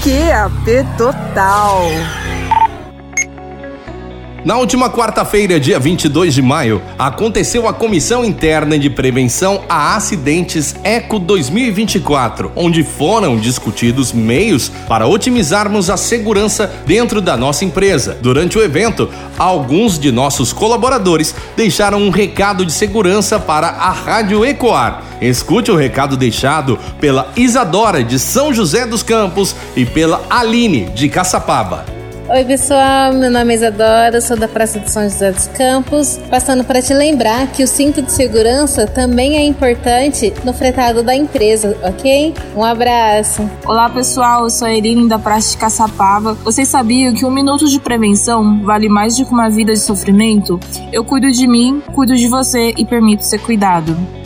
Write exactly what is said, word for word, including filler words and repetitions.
Q A P total. Na última quarta-feira, dia vinte e dois de maio, aconteceu a Comissão Interna de Prevenção a Acidentes ECO dois mil e vinte e quatro, onde foram discutidos meios para otimizarmos a segurança dentro da nossa empresa. Durante o evento, alguns de nossos colaboradores deixaram um recado de segurança para a Rádio Ecoar. Escute o recado deixado pela Isadora, de São José dos Campos, e pela Aline, de Caçapava. Oi pessoal, meu nome é Isadora, sou da Praça de São José dos Campos, passando para te lembrar que o cinto de segurança também é importante no fretado da empresa, ok? Um abraço! Olá pessoal, eu sou a Irine da Praça de Caçapava. Vocês sabiam que um minuto de prevenção vale mais do que uma vida de sofrimento? Eu cuido de mim, cuido de você e permito ser cuidado.